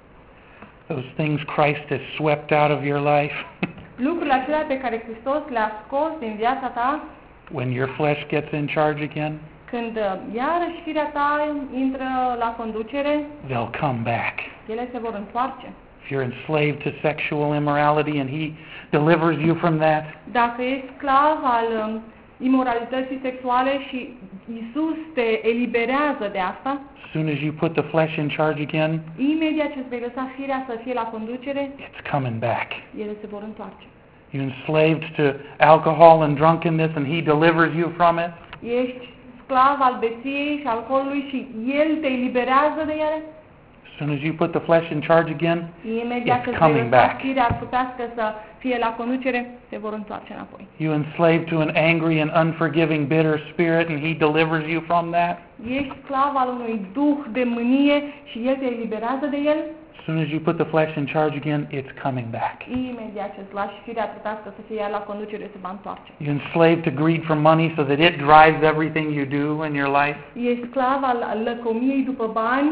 Those things Christ has swept out of your life, Lucrurile acelea pe care Hristos le-a scos din viața ta, when your flesh gets in charge again, când iarăși firea ta intră la conducere, they'll come back. ele se vor întoarce. If you're enslaved to sexual immorality and he delivers you from that, Dacă ești sclav al imoralității sexuale și Iisus te eliberează de asta, as soon as you put the flesh in charge again, imediat ce îți vei lăsa firea să fie la conducere, it's coming back. ele se vor întoarce. You're enslaved to alcohol and drunkenness and he delivers you from it, Ești sclav al beției și alcoolului și El te eliberează de ele, as soon as you put the flesh in charge again, imediat It's ce îți coming vei lăsa back. firea trupească să fie la conducere, se vor întoarce înapoi. you enslaved to an angry and unforgiving bitter spirit and he delivers you from that, Ești sclav al unui duh de mânie și El te eliberează de el, as soon as you put the flesh in charge again, it's coming back. imediat ce îți lași firea trupească să fie ea la conducere, se va întoarce. You're enslaved to greed for money so that it drives everything you do in your life. Ești sclav al lăcomiei după bani,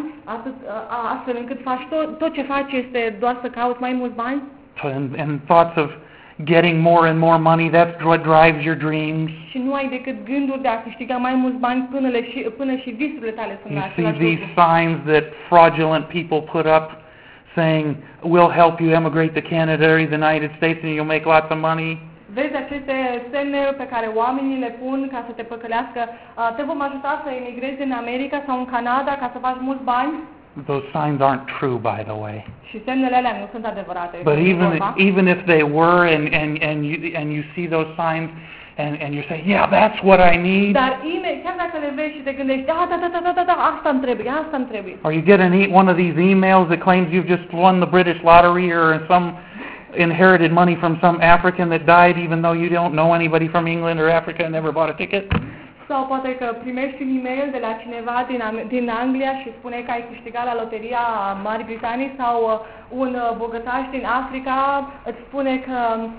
astfel încât faci tot ce faci este doar să cauți mai mulți bani. And thoughts of getting more and more money, that's what drives your dreams. Și nu ai decât gânduri de a câștiga mai mulți bani până și visurile tale sunt You la see același these lucru. signs that fraudulent people put up saying, we'll help you emigrate to Canada or the United States and you'll make lots of money. Vezi aceste semne pe care oamenii le pun ca să te păcălească. Te vom ajuta să emigrezi în America sau în Canada ca să faci mulți bani. Those signs aren't true, by the way. Și semnele alea nu sunt adevărate. But Nu even vorba. even if they were and you see those signs and you say, yeah, that's what I need. Dar chiar dacă le vezi și te gândești, da, asta îmi trebuie. Or you get one of these emails that claims you've just won the British lottery or some inherited money from some African that died even though you don't know anybody from England or Africa and never bought a ticket. Sau poate că primești un e-mail de la cineva din Anglia și spune că ai câștigat la loteria Marii Britanii sau un bogătaș din Africa îți spune că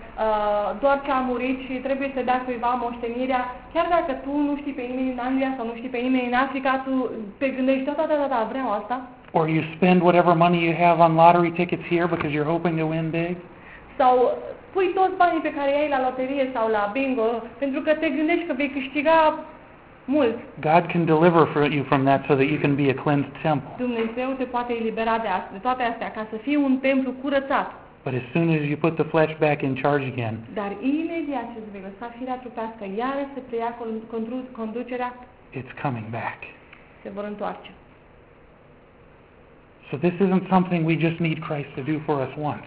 doar ce a murit și trebuie să dea cuiva moștenirea. Chiar dacă tu nu știi pe nimeni în Anglia sau nu știi pe nimeni în Africa, tu te gândești, da, vreau asta. Or you spend whatever money you have on lottery tickets here because you're hoping to win big. Sau pui toți banii pe care i-ai la loterie sau la bingo pentru că te gândești că vei câștiga mult. God can deliver you from that so that you can be a cleansed temple. Dumnezeu te poate elibera de toate astea ca să fii un templu curățat. But as soon as you put the flesh back in charge again, Dar imediat ce îți vei lăsa firea trupească iară să preia conducerea, it's coming back. se vor întoarce. So this isn't something we just need Christ to do for us once.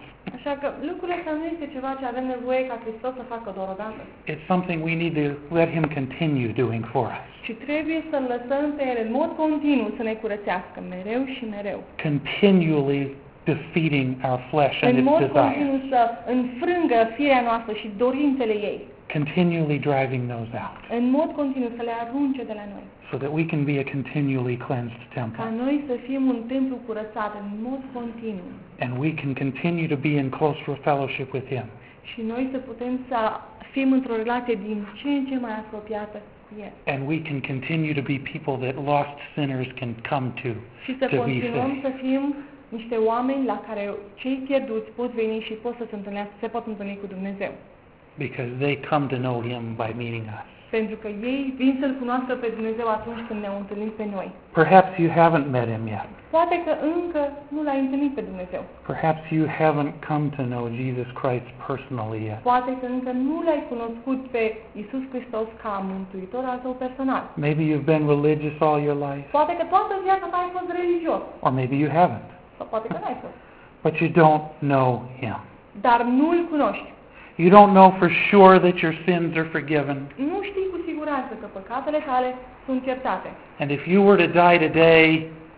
Așa că lucrul ăsta nu este ceva ce avem nevoie ca Hristos să facă doar o dată, It's something we need to let Him continue doing for us. ci trebuie să-L lăsăm pe El în mod continuu să ne curățească mereu și mereu. Continually defeating our flesh and În its mod desires. continuu să înfrângă firea noastră și dorințele ei. Continually driving those out. În mod continuu să le arunce de la noi. So that we can be a continually cleansed Ca temple. noi să fim un templu curățat în mod continuu. And we can continue to be in closer fellowship with Him. Și noi să putem să fim într-o relație din ce în ce mai apropiată cu El. And we can continue to be people that lost sinners can come Și să to be continuăm saved. să fim niște oameni la care cei pierduți pot veni și pot să se pot întâlni cu Dumnezeu. Because they come to know Him by meeting us. Pentru că ei vin să-L cunoască pe Dumnezeu atunci când ne-au întâlnit pe noi. Perhaps you haven't met Him yet. Poate că încă nu L-ai întâlnit pe Dumnezeu. Perhaps you haven't come to know Jesus Christ personally yet. Poate că încă nu L-ai cunoscut pe Iisus Hristos ca mântuitor al tău personal. Maybe you've been religious all your life, Poate că toată viața ta ai fost religios. or maybe you haven't. Sau poate că n-ai fost. But you don't know Him. Dar nu-L cunoști. You don't know for sure that your sins are forgiven. Nu știi cu siguranță că păcatele tale sunt iertate. And if you were to die today,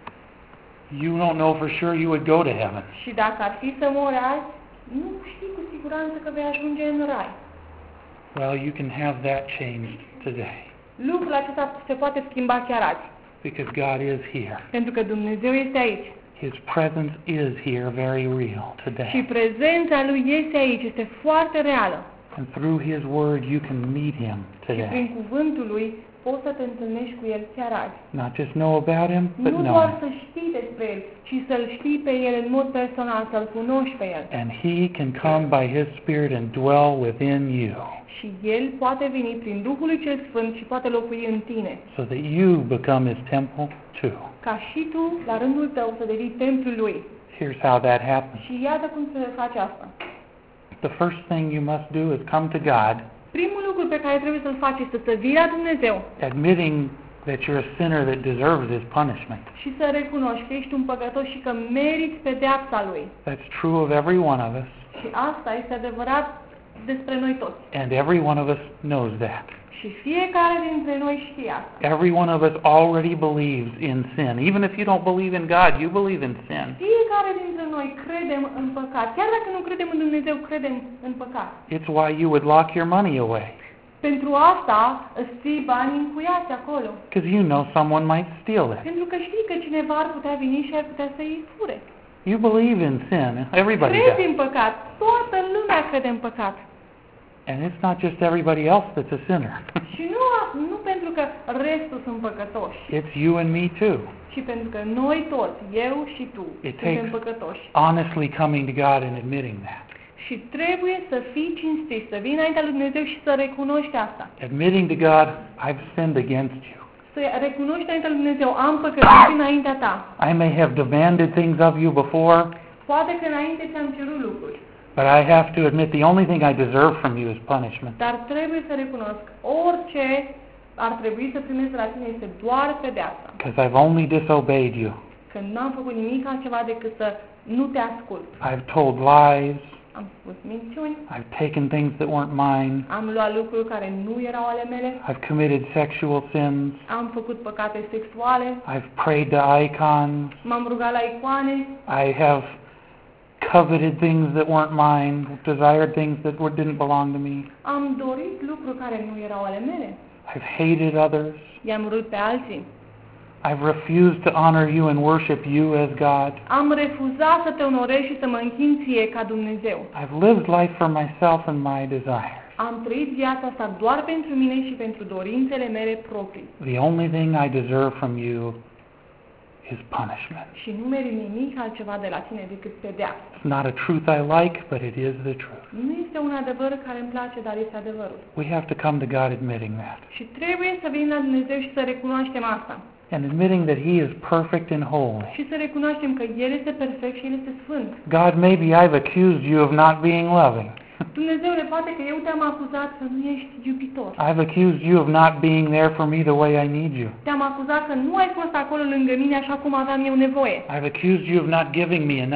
you don't know for sure you would go to heaven. Și dacă ar fi să mori azi, nu știi cu siguranță că vei ajunge în rai. Well, you can have that changed today. Lucrul acesta se poate schimba chiar azi. Because God is here. Pentru că Dumnezeu este aici. His presence is here, very real Și today. prezența Lui este aici, este foarte reală. And through His Word, you can meet Him Și today. prin cuvântul Lui poți să te întâlnești cu El chiar azi. Not just know about Him, but Nu know doar Him. să știi despre El, ci să-L știi pe El în mod personal, să-L cunoști pe El. And He can come by His Spirit and dwell within you, Și El poate veni prin Duhul lui Cel Sfânt și poate locui în tine. so that you become His temple too. Ca și tu, la rândul tău, să devii templul Lui. Here's how that happens. Și iată cum se face asta. The first thing you must do is come to God, Primul lucru pe care trebuie să-l faci este să vii la Dumnezeu admitting that you're a sinner that deserves His punishment. și să recunoști că ești un păcătos și că meriți pedeapsa Lui. That's true of every one of us, Și asta este adevărat despre noi toți. and every one of us knows that. Și fiecare dintre noi știe asta. Every one of us already believes in sin. Even if you don't believe in God, you believe in sin. Fiecare dintre noi credem în păcat. Chiar dacă nu credem în Dumnezeu, credem în păcat. It's why you would lock your money away, Pentru asta îți ții banii încuiați acolo. because you know someone might steal it. Pentru că știi că cineva ar putea veni și ar putea să îi fure. You believe in sin. Everybody Crezi does. în păcat. Toată lumea crede în păcat. And it's not just everybody else that's a sinner. Și nu pentru că restul sunt păcătoși, It's you and me too. ci pentru că noi toți, eu și tu, It suntem takes- păcătoși. Honestly coming to God and admitting that. Și trebuie să fii cinstit, să vii înaintea lui Dumnezeu și să recunoști asta. Admitting to God, I've sinned against you. Să recunoști înaintea lui Dumnezeu, am păcătuit înaintea ta. I may have demanded things of you before, Poate că înainte ți-am cerut lucruri, but I have to admit the only thing I deserve from you is punishment. dar trebuie să recunosc, orice ar trebui să primesc de la tine este doar pedeapsa. Because I've only disobeyed you. Că n-am făcut nimic altceva decât să nu te ascult. I've told lies. Am spus minciuni, I've taken things that weren't mine. am luat lucruri care nu erau ale mele, I've committed sexual sins. am făcut păcate sexuale, I've prayed to icons. m-am rugat la icoane, I have coveted things that weren't mine, desired things that didn't belong to me. am dorit lucruri care nu erau ale mele, I've hated others. i-am urât pe alții, I've refused to honor you and worship you as God. am refuzat să te onorez și să mă închin ție ca Dumnezeu. I've lived life for myself and my desires. Am trăit viața asta doar pentru mine și pentru dorințele mele proprii. The only thing I deserve from you is punishment. Și nu merit nimic altceva de la tine decât pedeapsă. It's not a truth I like, but it is the truth. Nu este un adevăr care îmi place, dar este adevărul. We have to come to God admitting that. Și trebuie să venim la Dumnezeu și să recunoaștem asta. And admitting that He is perfect and holy. Și să recunoaștem că El este perfect și El este sfânt. God, maybe I've accused you of not being loving. Dumnezeule, poate că eu te-am acuzat că nu ești iubitor. I've accused you of not being there for me the way I need you. Te-am acuzat că nu ai fost acolo lângă mine așa cum aveam eu nevoie. I've accused you of not giving me enough.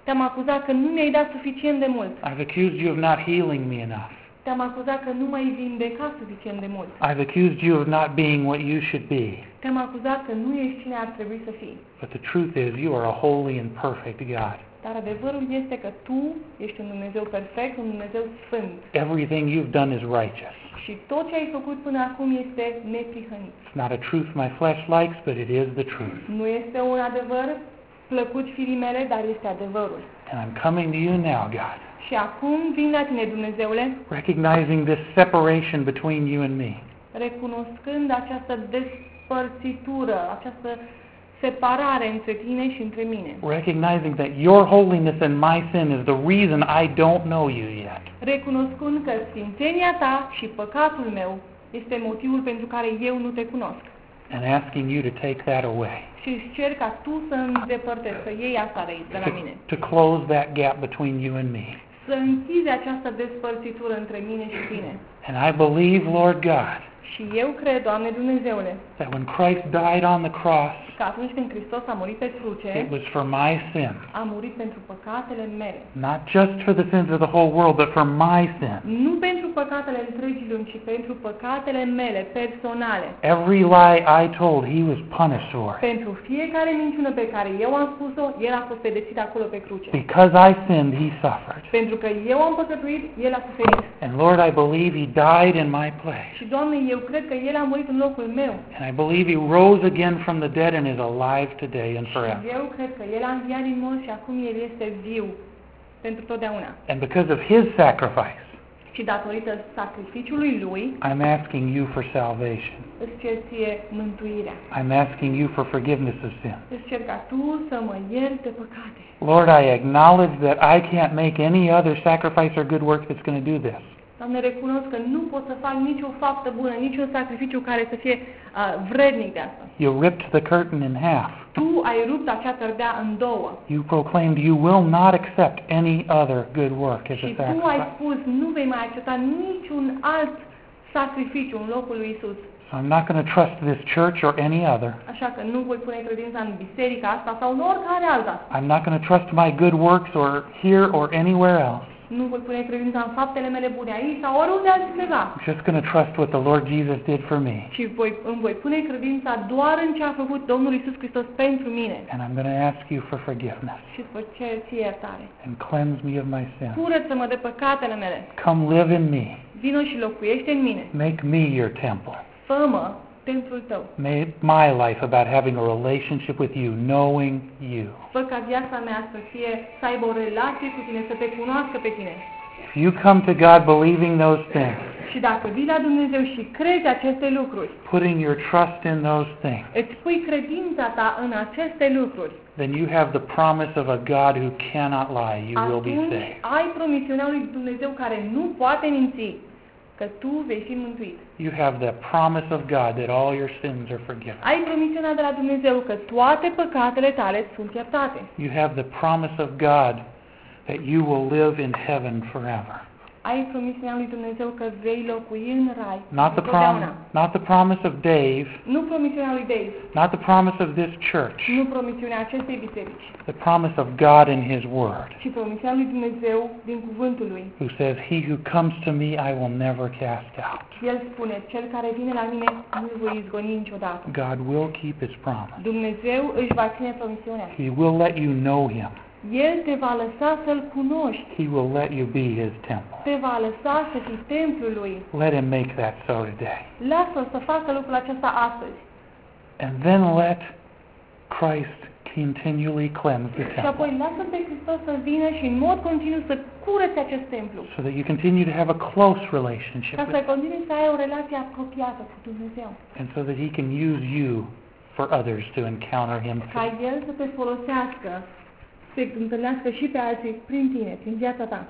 Te-am acuzat că nu mi-ai dat suficient de mult. I've accused you of not healing me enough. Te-am acuzat că nu m-ai vindecat suficient de mult. I've accused you of not being what you should be. Te-am acuzat că nu ești cine ar trebui să fii. But the truth is, you are a holy and perfect God. Dar adevărul este că tu ești un Dumnezeu perfect, un Dumnezeu sfânt. Everything you've done is righteous. Și tot ce ai făcut până acum este neprihănit. It's not a truth my flesh likes, but it is the truth. Nu este un adevăr plăcut firii mele, dar este adevărul. And I'm coming to you now, God, Și acum vin la tine, Dumnezeule, recognizing this separation between you and me. recunoscând această despărțitură, această separare între tine și între mine. Recognizing that your holiness and my sin is the reason I don't know you yet. Recunoscând că sfințenia ta și păcatul meu este motivul pentru care eu nu te cunosc. And asking you to take that away. Și îți cer ca tu să îndepărtezi, să iei asta de la mine. To close that gap between you and me. Să închizi această despărțitură între mine și tine. And I believe, Lord God, Și eu cred, Doamne Dumnezeule, that when Christ died on the cross, că atunci când Hristos a murit pe cruce, it was for my sin. a murit pentru păcatele mele. Not just for the sins of the whole world, but for my sin. Nu pentru păcatele întregii lumi, ci pentru păcatele mele personale. Every lie I told, he was punished for. Pentru fiecare minciună pe care eu am spus-o, el a fost pedepsit acolo pe cruce. Because I sinned, he suffered. Pentru că eu am păcătuit, el a suferit. And Lord, I believe he died in my place. Și Doamne, eu cred că el a murit în locul meu. And I believe he rose again from the dead and is alive today and forever. Eu cred că el a înviat din morți și acum el este viu pentru totdeauna. And because of his sacrifice, Și datorită sacrificiului lui, I'm asking you for salvation. îți cer ție mântuirea. I'm asking you for forgiveness of sin. Îți cer ca tu să mă ierți de păcate. Lord, I acknowledge that I can't make any other sacrifice or good work that's going to do this. Doamne, recunosc că nu pot să fac nicio faptă bună, niciun sacrificiu care să fie vrednic de asta. You ripped the curtain in half. Tu ai rupt acea tărdea în două. You proclaimed you will not accept any other good work as a Și tu ai sacrifice. spus, nu vei mai accepta niciun alt sacrificiu în locul lui Isus. So I'm not going to trust this church or any other. Așa că nu voi pune credința în biserica asta sau în oricare alta. I'm not going to trust my good works or here or anywhere else. Nu voi pune credința în faptele mele bune aici sau oriunde altundeva. I'm just going to trust what the Lord Jesus did for me. Și îmi voi pune credința doar în ce a făcut Domnul Iisus Hristos pentru mine. And I'm going to ask you for forgiveness. Și îți voi cer ție iertare. And cleanse me of my sin. Curăță-mă de păcatele mele. Come live in me. Vino și locuiește în mine. Make me your temple. Fă-mă templul tău. Make my life about having a relationship with you, knowing you. Fă ca viața mea să aibă o relație cu tine, să te cunoască pe tine. If you come to God believing those things, Și dacă vii la Dumnezeu și crezi aceste lucruri, putting your trust in those things, îți pui credința ta în aceste lucruri, then you have the promise of a God who cannot lie. You will be atunci saved. ai promisiunea lui Dumnezeu care nu poate minți, că tu vei fi mântuit. You have the promise of God that all your sins are forgiven. Ai promisiunea de la Dumnezeu că toate păcatele tale sunt iertate. You have the promise of God that you will live in heaven forever. Ai promisiunea lui Dumnezeu că vei locui în rai Not the promise of Dave, Nu promisiunea lui Dave, not the promise of this church, nu promisiunea acestei biserici, the promise of God in His Word, ci promisiunea lui Dumnezeu din cuvântul lui. who says, "He who comes to me, I will never cast out." El spune, cel care vine la mine nu-l voi izgoni niciodată. God will keep His promise. Dumnezeu își va ține promisiunea. He will let you know Him. El te va lăsa să-l cunoști. He will let you be His temple. Te va lăsa să fii templul lui. Let Him make that so today. Lasă-l să facă lucrul acesta astăzi. And then let Christ continually cleanse the Și apoi temple lasă pe Hristos să vină și în mod continuu să curețe acest templu. so that you continue to have a close relationship Ca with să Him continui să ai o relație apropiată cu Dumnezeu. and so that He can use you for others to encounter Him Ca through. El să te folosească, să întâlnească și pe alții prin tine, prin viața ta.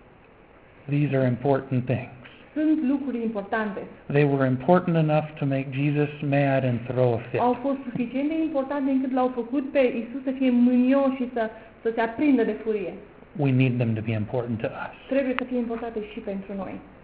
These are important things. Sunt lucruri importante. They were important enough to make Jesus mad and throw a fit. Au fost suficient de importante încât l-au făcut pe Isus să fie mânios și să se aprindă de furie. We need them to be important to us. Trebuie să fie importante și pentru noi.